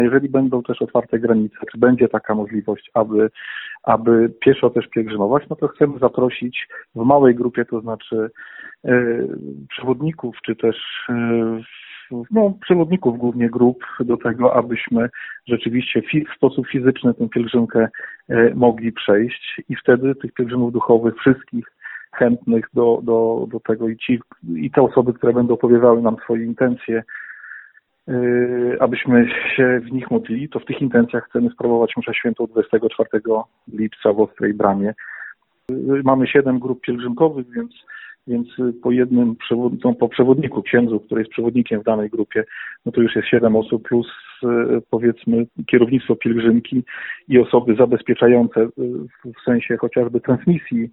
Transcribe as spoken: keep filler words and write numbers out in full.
Jeżeli będą też otwarte granice, czy będzie taka możliwość, aby, aby pieszo też pielgrzymować, no to chcemy zaprosić w małej grupie, to znaczy e, przewodników, czy też e, no, przewodników głównie grup do tego, abyśmy rzeczywiście w sposób fizyczny tę pielgrzymkę e, mogli przejść i wtedy tych pielgrzymów duchowych wszystkich chętnych do, do, do tego i ci, i te osoby, które będą powierzały nam swoje intencje, yy, abyśmy się w nich modlili, to w tych intencjach chcemy sprawować mszę świętą dwudziestego czwartego lipca w Ostrej Bramie. Yy, mamy siedem grup pielgrzymkowych, więc, więc po jednym przewod, no, po przewodniku, księdzu, który jest przewodnikiem w danej grupie, no to już jest siedem osób plus yy, powiedzmy kierownictwo pielgrzymki i osoby zabezpieczające yy, w sensie chociażby transmisji